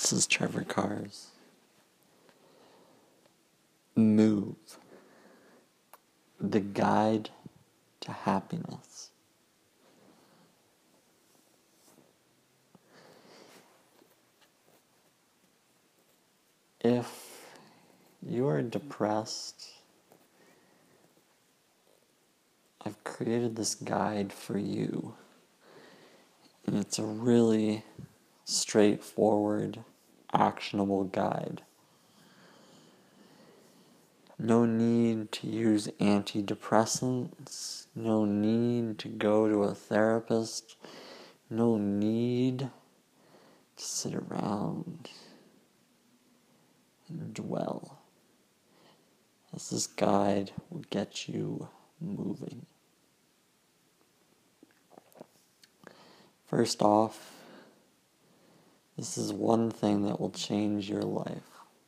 This is Trevor Cars. Move. The guide to happiness. If you are depressed, I've created this guide for you. And it's a really straightforward, actionable guide. No need to use antidepressants, no need to go to a therapist, no need to sit around and dwell, as this guide will get you moving. First off, this is one thing that will change your life.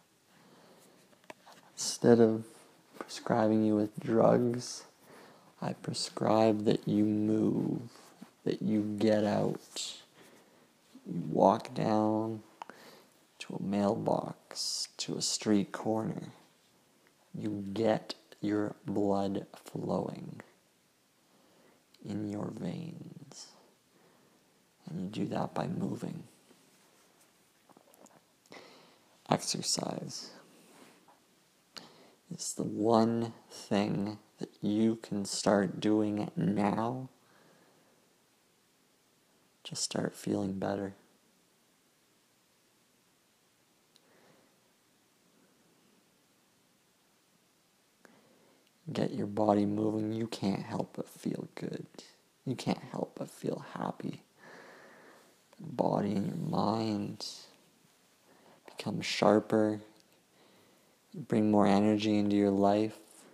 Instead of prescribing you with drugs, I prescribe that you move, that you get out. You walk down to a mailbox, to a street corner. You get your blood flowing in your veins. And you do that by moving. Exercise is the one thing that you can start doing now to start feeling better. Get your body moving. You can't help but feel good. You can't help but feel happy. Your body and your mind become sharper. You bring more energy into your life.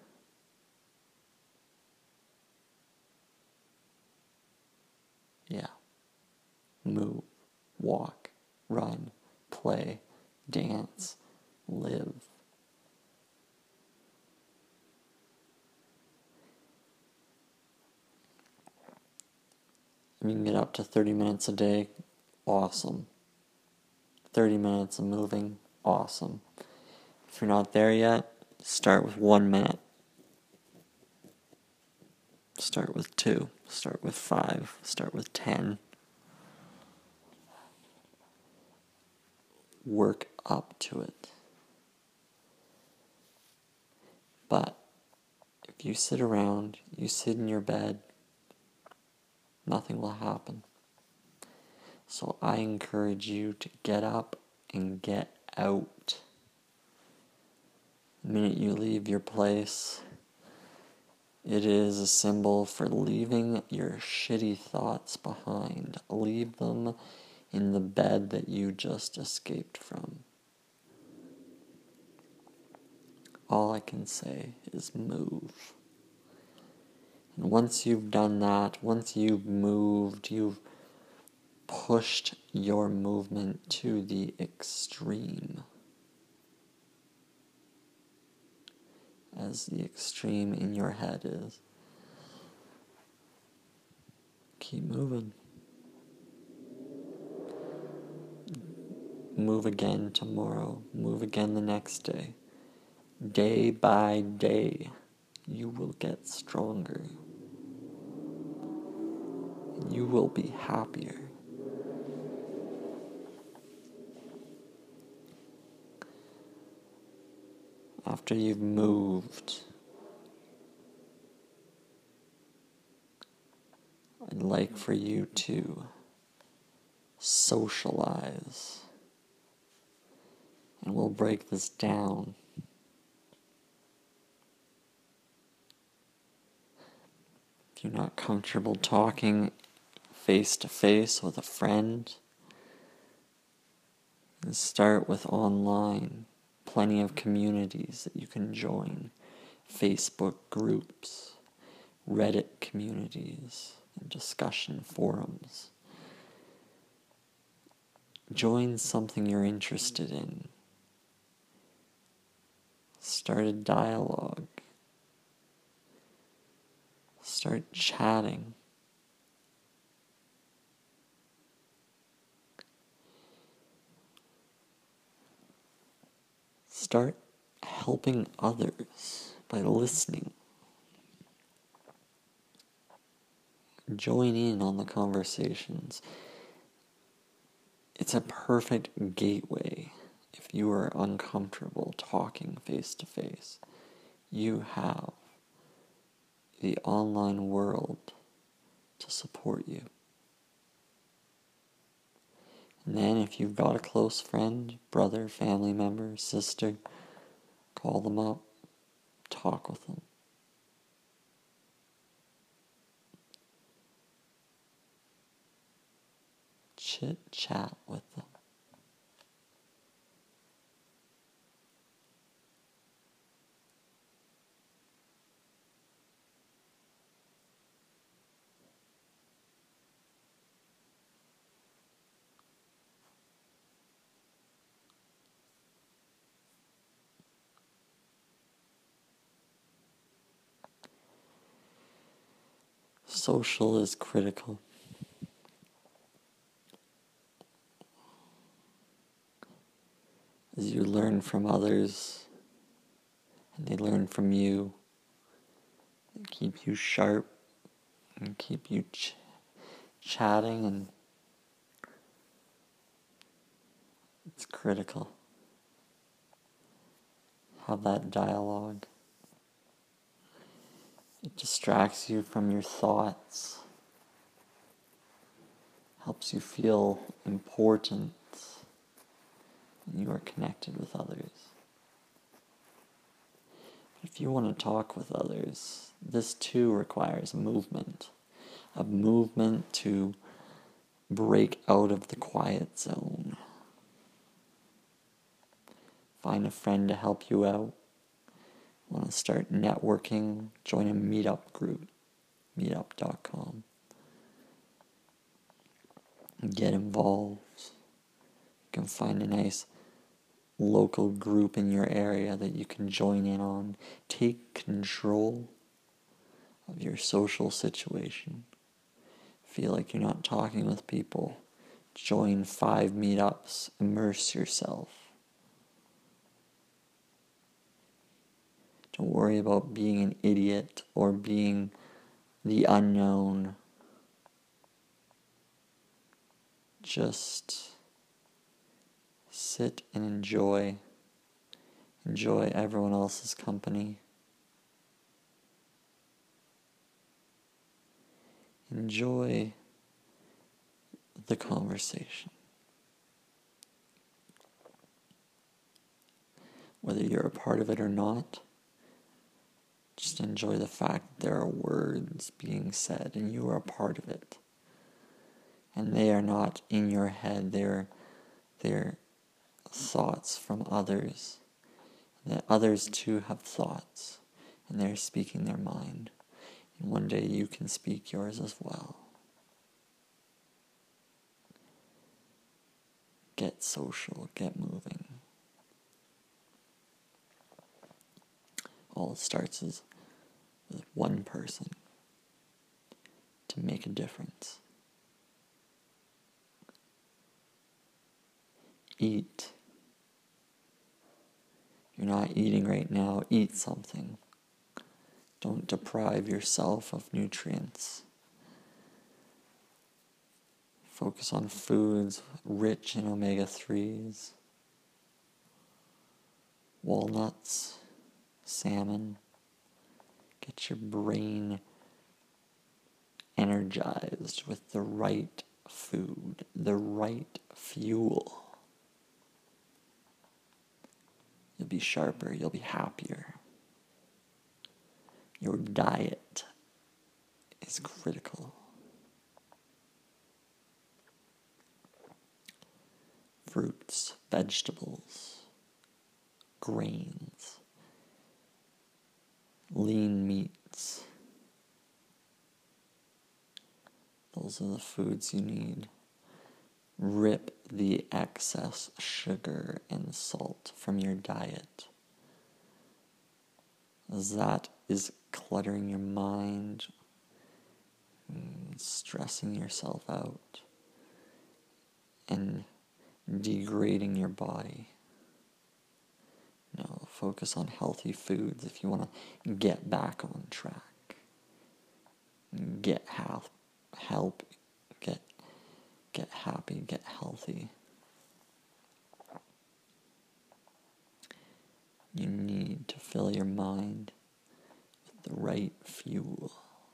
Yeah. Move, walk, run, play, dance, live. If you can get up to 30 minutes a day, awesome. 30 minutes of moving, awesome. If you're not there yet, start with 1 minute. Start with 2. Start with 5. Start with 10. Work up to it. But if you sit around, you sit in your bed, nothing will happen. So I encourage you to get up and get out. The minute you leave your place, it is a symbol for leaving your shitty thoughts behind. Leave them in the bed that you just escaped from. All I can say is move. And once you've done that, once you've moved, you've pushed your movement to the extreme. As the extreme in your head is. Keep moving. Move again tomorrow. Move again the next day. Day by day, you will get stronger. You will be happier. After you've moved, I'd like for you to socialize. And we'll break this down. If you're not comfortable talking face to face with a friend, start with online. Plenty of communities that you can join. Facebook groups, Reddit communities, and discussion forums. Join something you're interested in. Start a dialogue. Start chatting. start helping others by listening. Join in on the conversations. It's a perfect gateway if you are uncomfortable talking face to face. You have the online world to support you. And then if you've got a close friend, brother, family member, sister, call them up, talk with them. Chit chat with them. Social is critical. As you learn from others, and they learn from you, they keep you sharp, and keep you chatting, and it's critical. Have that dialogue. It distracts you from your thoughts, helps you feel important, and you are connected with others. If you want to talk with others, this too requires movement. A movement to break out of the quiet zone. Find a friend to help you out. Want to start networking? Join a meetup group, meetup.com. Get involved. You can find a nice local group in your area that you can join in on. Take control of your social situation. Feel like you're not talking with people. Join 5 meetups. Immerse yourself. Don't worry about being an idiot or being the unknown. Just sit and enjoy. Enjoy everyone else's company. Enjoy the conversation. Whether you're a part of it or not, just enjoy the fact that there are words being said and you are a part of it. And they are not in your head, they're thoughts from others. That others too have thoughts, and they're speaking their mind. And one day you can speak yours as well. Get social, get moving. All it starts is with one person to make a difference. Eat. You're not eating right now, eat something. Don't deprive yourself of nutrients. Focus on foods rich in omega-3s, walnuts, salmon. Get your brain energized with the right food, the right fuel. You'll be sharper, you'll be happier. Your diet is critical. Fruits, vegetables, grains, lean meats. Those are the foods you need. Rip the excess sugar and salt from your diet, as that is cluttering your mind, stressing yourself out, and degrading your body. No, Focus on healthy foods if you want to get back on track. Get help, get happy, get healthy. You need to fill your mind with the right fuel.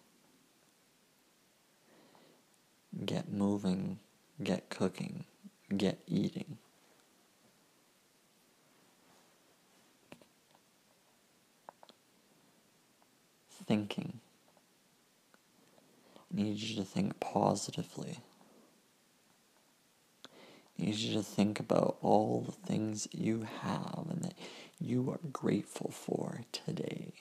Get moving, get cooking, get eating. Thinking. I need you to think positively. I need you to think about all the things that you have and that you are grateful for today.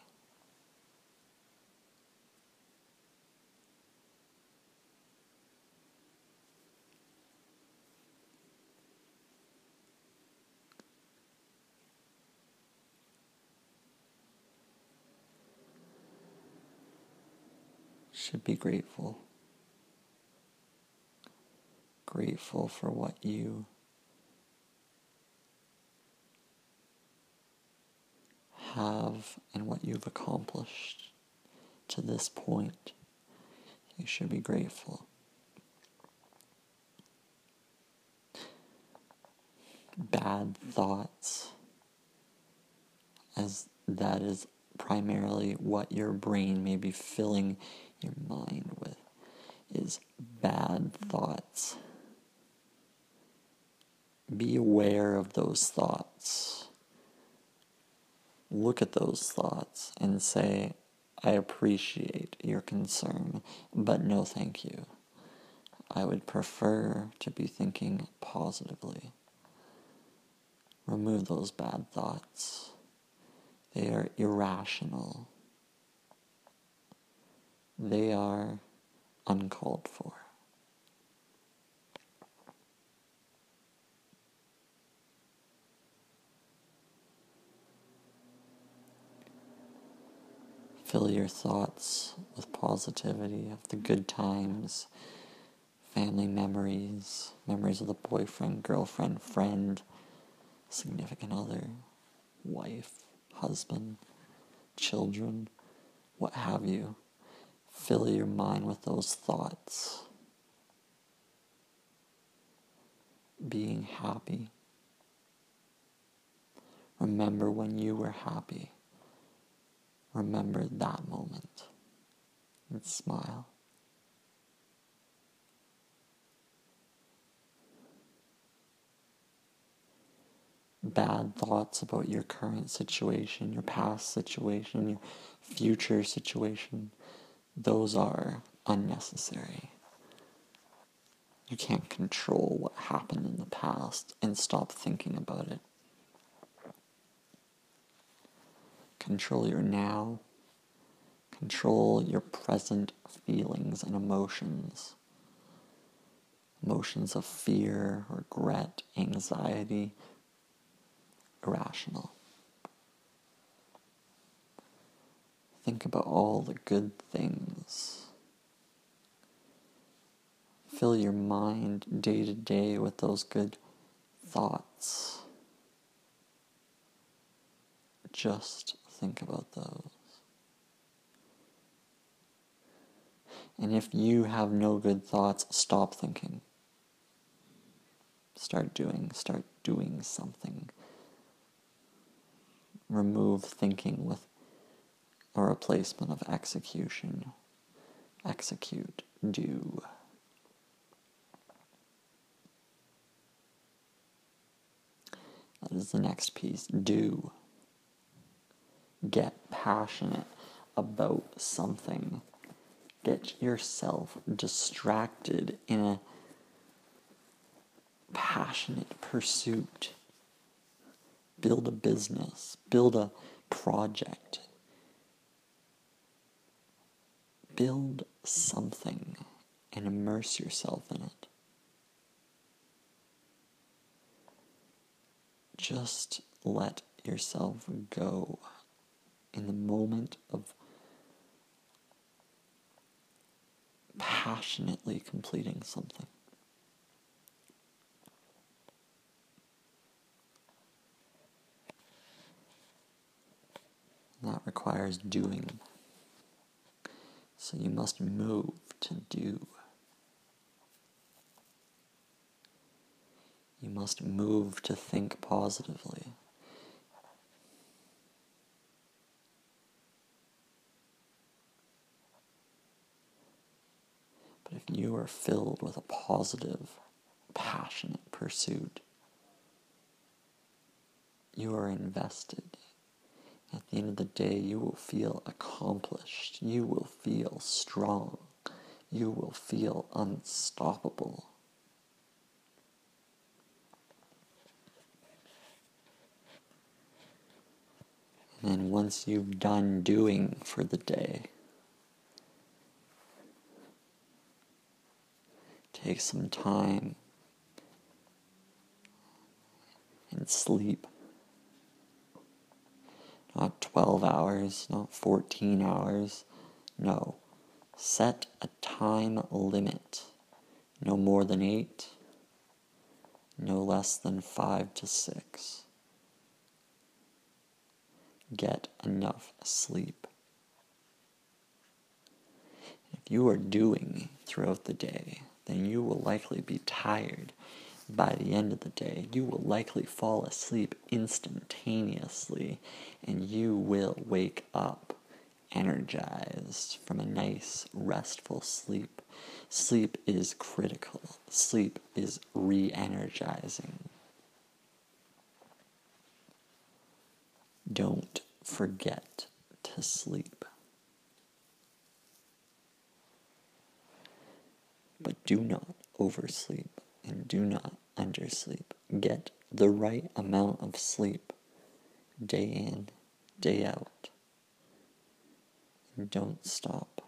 Should be grateful. Grateful for what you have and what you've accomplished to this point. You should be grateful. Bad thoughts, as that is primarily what your brain may be filling your mind with, is bad thoughts. Be aware of those thoughts. Look at those thoughts and say, I appreciate your concern, but no thank you. I would prefer to be thinking positively. Remove those bad thoughts. They are irrational. They are uncalled for. Fill your thoughts with positivity of the good times, family memories, memories of the boyfriend, girlfriend, friend, significant other, wife, husband, children, what have you. Fill your mind with those thoughts. Being happy. Remember when you were happy. Remember that moment. And smile. Bad thoughts about your current situation, your past situation, your future situation, those are unnecessary. You can't control what happened in the past and stop thinking about it. Control your now. Control your present feelings and emotions. Emotions of fear, regret, anxiety, irrational. Think about all the good things. Fill your mind day to day with those good thoughts. Just think about those. And if you have no good thoughts, stop thinking. Start doing something. Remove thinking with a replacement of execution. Execute, do. That is the next piece. Do. Get passionate about something. Get yourself distracted in a passionate pursuit. Build a business. Build a project. Build something and immerse yourself in it. Just let yourself go in the moment of passionately completing something. requires doing. So you must move to do. You must move to think positively. But if you are filled with a positive, passionate pursuit, you are invested. At the end of the day, you will feel accomplished. You will feel strong. You will feel unstoppable. And then once you've done doing for the day, take some time and sleep. Not 12 hours, not 14 hours. No. Set a time limit. No more than 8. No less than 5 to 6. Get enough sleep. If you are doing throughout the day, then you will likely be tired by the end of the day. You will likely fall asleep instantaneously, and you will wake up energized from a nice, restful sleep. Sleep is critical. Sleep is re-energizing. Don't forget to sleep. But do not oversleep and do not undersleep. Get the right amount of sleep day in, day out. And don't stop.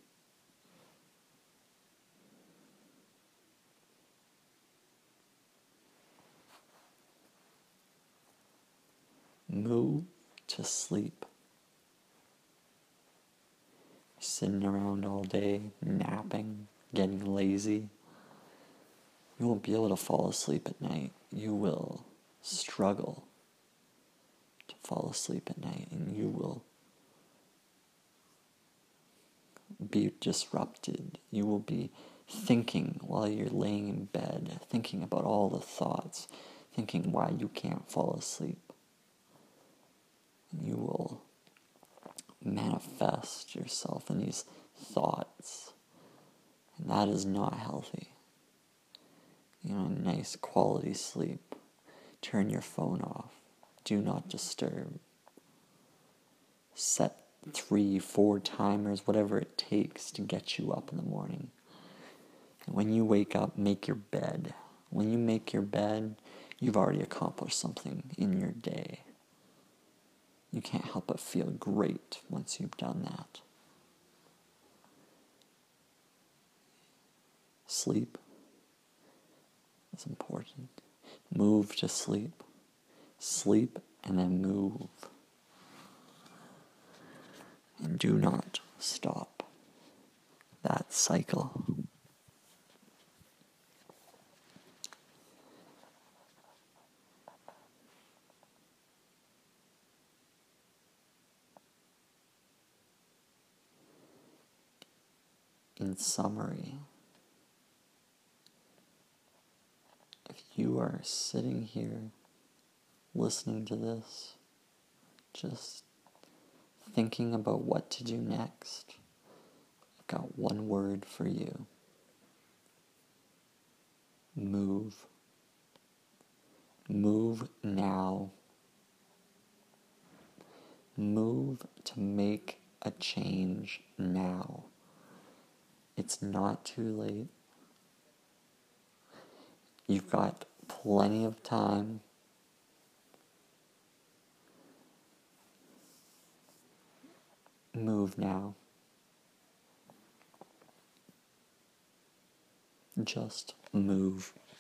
Move to sleep. Sitting around all day, napping, getting lazy. You won't be able to fall asleep at night. You will struggle to fall asleep at night, and you will be disrupted. You will be thinking while you're laying in bed, thinking about all the thoughts, thinking why you can't fall asleep. And you will manifest yourself in these thoughts, and that is not healthy. Nice quality sleep. Turn your phone off. Do not disturb. Set 3, 4 timers, whatever it takes to get you up in the morning. And when you wake up, make your bed. When you make your bed, you've already accomplished something in your day. You can't help but feel great once you've done that. Sleep is important. Move to sleep. Sleep and then move. And do not stop that cycle. In summary, if you are sitting here listening to this, just thinking about what to do next, I've got one word for you. Move. Move now. Move to make a change now. It's not too late. You've got plenty of time. Move now. Just move.